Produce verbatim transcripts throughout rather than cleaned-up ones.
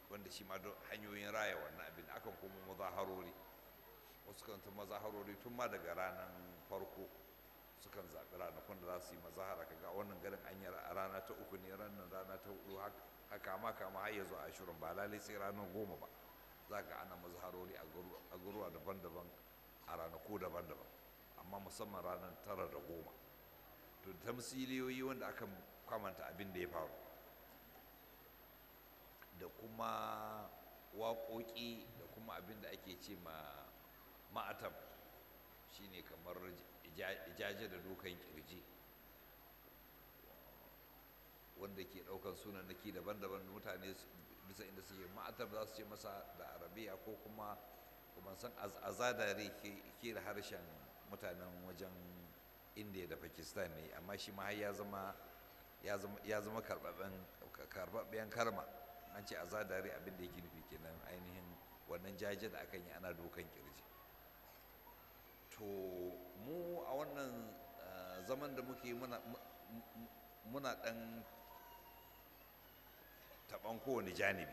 wanda shi ma don hanyoyin raya wannan abin akan kuma mazaharori wasu kan ta mazaharori tun ma daga ranar farko sukan zaɓi ranakun da za su yi mazahara kaga wannan garin an yi a rana ta uku ne ranar rana ta hudu haka ma kama har ya zo ashirin ba lalai sai ranar goma ba za ka ana mazaharori a garuwa daban-daban a ranaku daban-daban amma musamman ranar tara da goma to tamsiliyoyi wanda aka kwamanta abin da ya faru da kuma waƙoƙi da kuma abin da ake ce ma ma'atam shine kamar ijaje da dukan kirji wanda ke ɗaukan sunanaki daban-daban mutane bisa inda suke ma'atam za su ce masa da arabiya ko kuma kuma san azadare ke da harshen mutanen wajen indiya da pakistan ne amma shi ma ya zama ya zama karɓaɓɓen karma an ce azadare abin da yake nufi kenan ainihin wannan jaje da akan yi ana dokan kirji to mu a wannan zaman da muke muna ɗan taɓan kowane janibi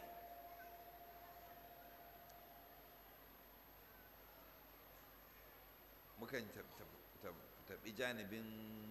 mukan taɓi janibin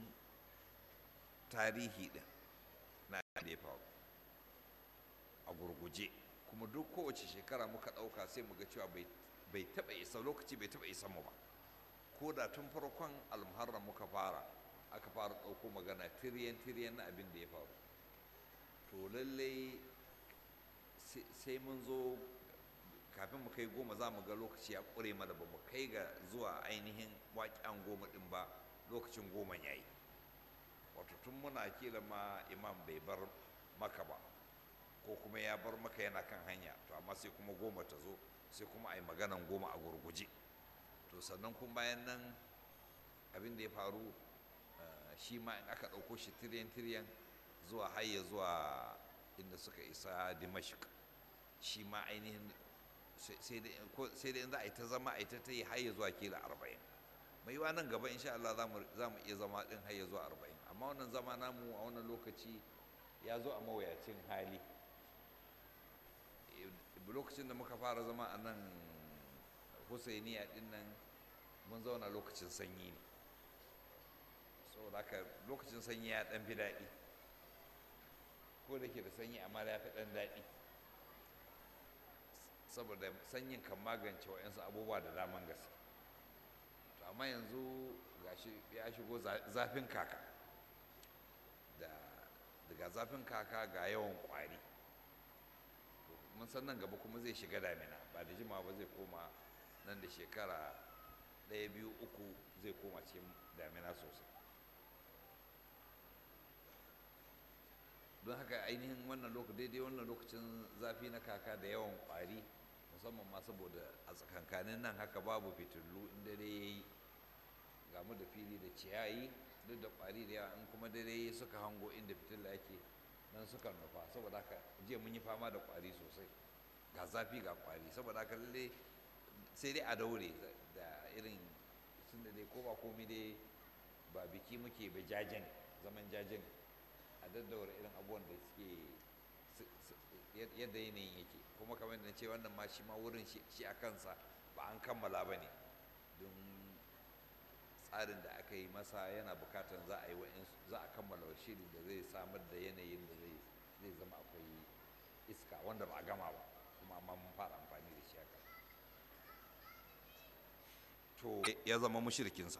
tarihi ɗin na da ya faru a gurguje kuma duk kowace shekara muka ɗauka sai muga cewa bai taɓa isa lokaci bai taɓa isa mu ba ko da tun farkon almuharram muka fara aka fara ɗauko magana tiriyan tiriyan na abin da ya faru to lallai sai mun zo kafin mu kai goma za mu ga lokaci ya ƙure mana ba mu kai ga zuwa ainihin waƙen goma ɗin ba lokacin goma ya yi wato tun muna kila ma imam bai bar maka ba ko kuma ya bar maka yana kan hanya to amma sai kuma goma ta zo sai kuma a yi maganan goma a gurguje to sannan kuma bayan nan abin da ya faru shi ma in aka ɗauko shi tiriyan tiriyan zuwa hayya zuwa inda suka isa dimashik shi ma ainihin sai dai in za a yi ta zama a yi ta ta yi hayya zuwa kila arba'in mai yiwa nan gaba insha Allah za mu iya zama ɗin hayya zuwa arba'in amma wannan zama namu a wannan lokaci ya zo a mawuyacin hali lokacin da muka fara zama a nan husainiya ɗin nan mun zauna lokacin sanyi ne saboda haka lokacin sanyi ya ɗan fi daɗi ko da ke da sanyi amma ya fi ɗan daɗi saboda sanyin kan magance waɗansu abubuwa da daman gaske to amma yanzu gashi ya shigo zafin kaka da daga zafin kaka ga yawan ƙwari mun san nan gaba kuma zai shiga damina ba da jimawa ba zai koma nan da shekara ɗaya biyu uku zai koma cikin damina sosai don haka ainihin wannan lokacin daidai wannan lokacin zafi na kaka da yawan ƙwari musamman ma saboda a tsakankanin nan haka babu fitilu in dare ya yi gamu da fili da ciyayi duk da ƙwari da yawa in kuma dare suka hango inda fitila yake nan suka nufa saboda haka jiya mun yi fama da ƙwari sosai ga zafi ga ƙwari saboda haka lalle sai dai a daure da irin sun da dai ko ba komi dai ba biki muke ba jajen zaman jajen a daddaura irin abubuwan da suke yadda yanayin yake kuma kamar da ce wannan ma shi ma wurin shi a kansa ba an kammala ba ne don tsarin da aka yi masa yana bukatan za a yi za a kammala shirin da zai samar da yanayin da zai zama akwai iska wanda ba a gama ba kuma amma mun fara amfani da shi haka to ya zama mushrikinsa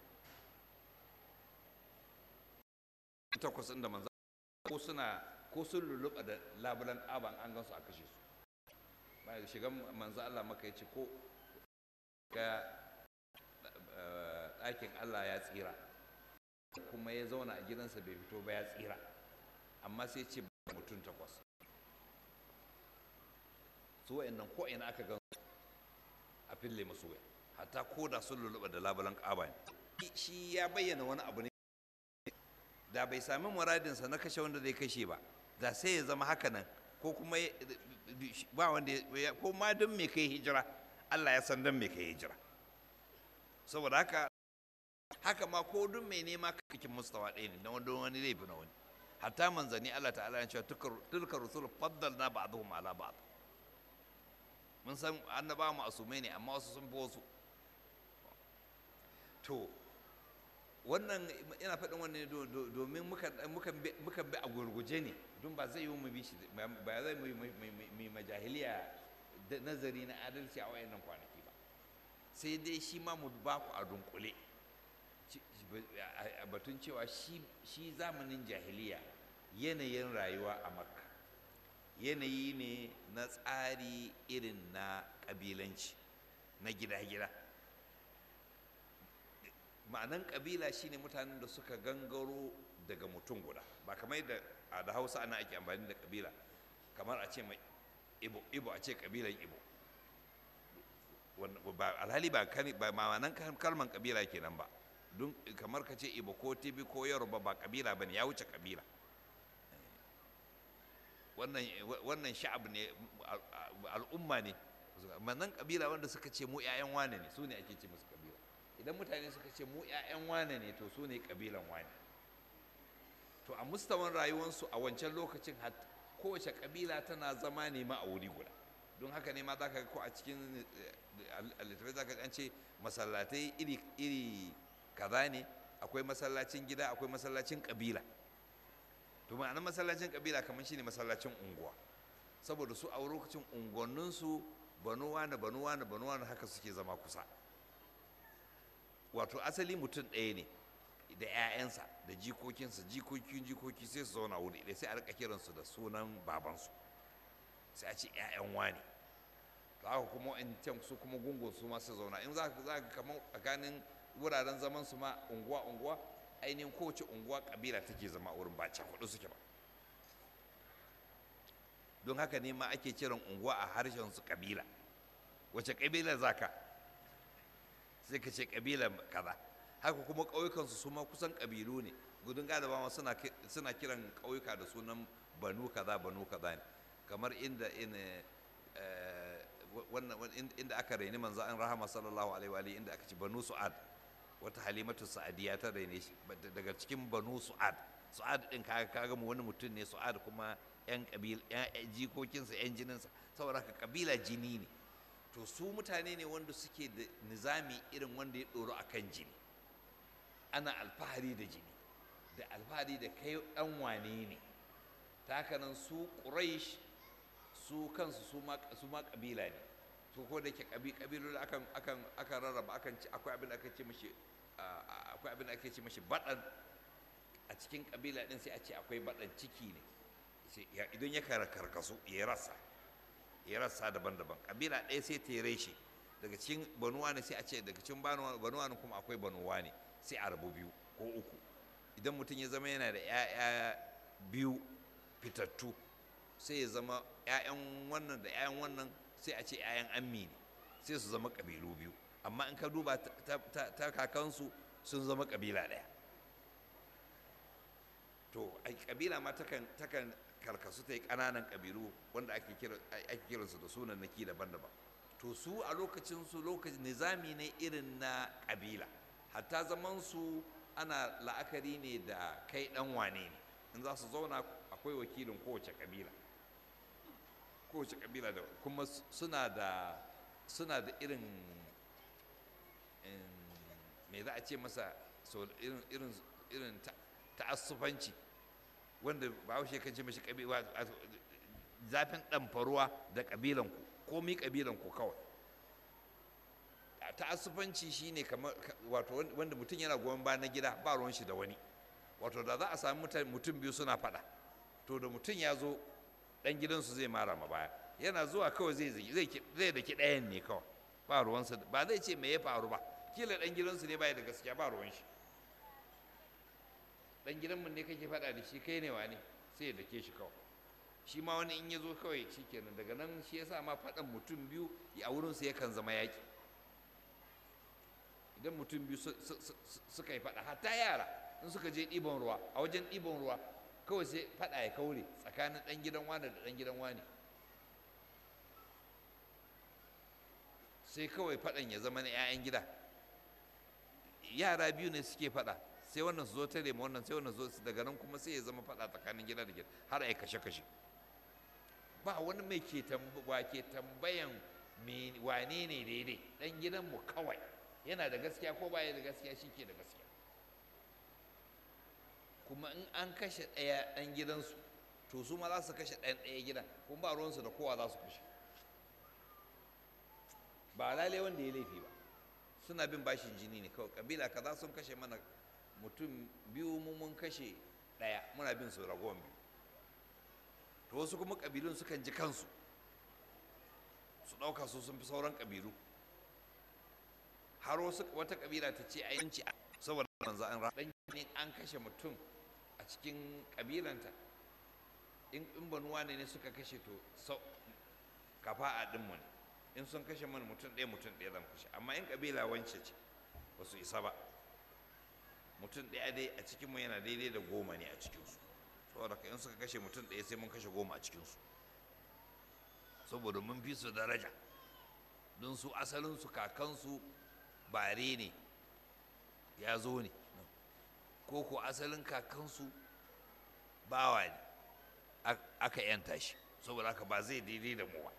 takwas inda manzo ko suna ko sun lulluɓa da labulan aban an gansu a kashe su bayan shigan manzo Allah maka yace ko ga ɗakin Allah ya tsira kuma ya zauna a gidansa bai fito ba ya tsira amma sai ce mutum takwas su wa'annan ko ina aka gan a fille musu wai hatta ko da sun lulluɓa da labulan ƙaba ne shi ya bayyana wani abu ne da bai sami muradinsa na kashe wanda zai kashe ba da sai ya zama haka nan ko kuma ba wanda ko ma don me kai hijira Allah ya san don me kai hijira saboda haka haka ma ko don me nema kakin mustawa ɗaya ne na wanda wani laifi na wani hatta manzanni Allah ta'ala ya ce tilka rusul faddalna ba'dhum ala ba'd mun san annabawa ma'asumai ne amma wasu sun fi wasu. To wannan ina faɗin wannan domin mukan bi a gurguje ne, don ba zai yi mu bi shi, ba zai mu yi majahiliya nazari na adalci a wayannan kwanaki ba, sai dai shi ma mu ba ku a dunkule a batun cewa shi zamanin jahiliya yanayin rayuwa a Makka yanayi ne na tsari irin na ƙabilanci na gida-gida. Ma'anan ƙabila shine mutanen da suka gangaro daga mutum guda, ba kamar da a da Hausa ana ake amfani da ƙabila kamar a ce mai ibo ibo a ce ƙabilan ibo, alhali ba ma'anan kalman ƙabila kenan ba, don kamar ka ce ibo ko tibi ko yoruba ba ƙabila bane, ya wuce ƙabila. wannan sha'ab ne, al'umma ne. Manan ƙabila wanda suka ce mu 'ya'yan wane ne, su ne ake ce musu ƙabila. Idan mutane suka ce mu 'ya'yan wane ne, to su ne ƙabilan wane. To a mustawan rayuwarsu a wancan lokacin kowace ƙabila tana zama ne ma a wuri guda, don haka ne ma za ka ko a cikin littattafai za ka an ce masallatai iri iri kaza ne, akwai masallacin gida akwai masallacin ƙabila. To ma'anar masallacin ƙabila kamar shine masallacin unguwa, saboda su a lokacin unguwanninsu banu wane banu wane banu wane haka suke zama kusa. Wato asali mutum ɗaya ne da 'ya'yansa da jikokinsa, jikokin jikoki sai su zauna wuri ɗaya, sai a rika kiransu da sunan babansu, sai a ce 'ya'yan wane. To haka kuma in can su kuma gungun su ma su zauna, in za ka kamar tsakanin wuraren zaman su ma unguwa unguwa, ainihin kowace unguwa ƙabila take zama wurin, ba cakuɗu suke ba. Don haka ne ma ake kiran unguwa a harshen su ƙabila. Wace ƙabila za ka? Sai ka ce ƙabila kaza. Haka kuma ƙauyukansu su ma kusan ƙabilu ne, gudun galiba ma suna kiran ƙauyuka da sunan banu kaza banu kaza ne, kamar inda inda aka raini manzo an rahama sallallahu alaihi wa alihi, inda aka ce banu su'ad, wata halimatu sa'adiya ta raine shi daga cikin banu su'ad. Su'ad din kaga kaga mu wani mutum ne, su'ad kuma yan kabil yan jikokinsa yan jininsa, saboda haka kabila jini ne. To su mutane ne wanda suke da nizami irin wanda ya doro akan jini, ana alfahari da jini, da alfahari da kai dan wane ne. Ta haka nan su Quraysh su kansu su ma su ma kabila ne. To ko da ke kabilu da akan akan akan rarraba, akan ci akwai abin da ake ce mishi akwai abin da ake ce mishi baɗan a cikin kabila din, sai a ce akwai baɗan ciki ne, idan ya karkasu ya rasa ya rasa daban-daban. Kabila ɗaya sai ta reshe daga cikin banuwa ne, sai a ce daga cikin banuwa ne kuma akwai banuwa ne, sai a rabu biyu ko uku. Idan mutum ya zama yana da 'ya'ya biyu fitattu, sai ya zama 'ya'yan wannan da 'ya'yan wannan, sai a ce 'ya'yan ammi ne, sai su zama ƙabilu biyu. Amma in ka duba ta kakansu sun zama ƙabila ɗaya. To ƙabila ma takan karkasu ta yi ƙananan ƙabilu wanda ake kiransu da sunannaki daban-daban. To su a lokacinsu lokacin nizami ne irin na ƙabila, hatta zamansu ana la'akari ne da kai ɗan wane ne. In za su zauna akwai wakilin kowace ƙabila, kowace kabila da kuma suna da suna da irin me za a ce masa, irin irin irin ta'assufanci wanda Bahaushe kan ce mashi kabila, zafin ɗamfaruwa da kabilanku, komi kabilanku kawai. Ta'assufanci shine kamar wato wanda mutum yana goyon bayan na gida, ba ruwan shi da wani. Wato da za a sami mutum biyu suna faɗa, to da mutum ya zo dan gidansu zai mara ma baya, yana zuwa kawai zai zai zai daki ɗayan ne kawai, ba ruwansa, ba zai ce me ya faru ba, kila dan gidansu ne bai da gaskiya, ba ruwan shi. Dan gidanmu ne kake faɗa da shi, kai ne wani, sai ya dake shi kawai. Shi ma wani in ya zo kawai shikenan, daga nan shi yasa ma faɗan mutum biyu a wurinsu yakan zama yaƙi. Idan mutum biyu suka yi faɗa, hatta yara in suka je ɗiban ruwa, a wajen ɗiban ruwa kawai sai faɗa ya kaure tsakanin ɗan gidan wane da ɗan gidan wane, sai kawai faɗan ya zama na 'ya'yan gida. Yara biyu ne suke faɗa, sai wannan su zo tare ma wannan, sai wannan su zo, daga nan kuma sai ya zama faɗa tsakanin gida da gida har a yi kashe-kashe. Ba wani mai ke tambayan wane ne daidai, ɗan gidanmu kawai yana da gaskiya ko baya da gaskiya, shi ke da gaskiya. Kuma in an kashe ɗaya ɗan gidansu to su ma za su kashe ɗan ɗaya gidan, kuma ba ruwansu da kowa za su kashe, ba lalai wanda ya laifi ba, suna bin bashin jini ne kawai. Kabila kaza sun kashe mana mutum biyu, mu mun kashe ɗaya, muna bin su ragowar biyu. To wasu kuma kabilun sukan ji kansu su ɗauka su sun fi sauran kabilu, har wasu wata kabila ta ce ayyanci saboda manzo an raɗan ne an kashe mutum a cikin kabilanta, in banuwa ne ne suka kashe to sau kafa a ɗinmu ne, in sun kashe mana mutum ɗaya mutum ɗaya zan kashe, amma in kabila wance ce ba su isa ba, mutum ɗaya dai a cikinmu yana daidai da goma ne a cikinsu, saboda in suka kashe mutum ɗaya sai mun kashe goma a cikinsu, saboda mun fi su daraja, don su asalinsu kakansu bare ne ya zo ne, ko ko asalin kakansu bawa ne aka yanta shi, saboda haka ba zai daidai da mu ba.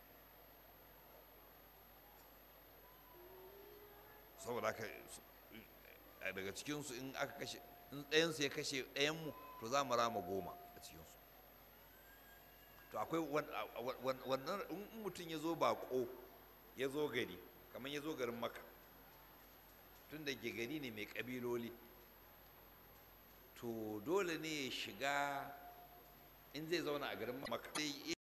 Saboda haka daga cikinsu in aka kashe, in ɗayansu ya kashe ɗayanmu to za mu rama goma a cikinsu. To akwai wannan, in mutum ya zo baƙo ya zo gari, kamar ya zo garin Makka, tun da ke gari ne mai ƙabiloli, to dole ne ya shiga, in zai zauna a garin Makka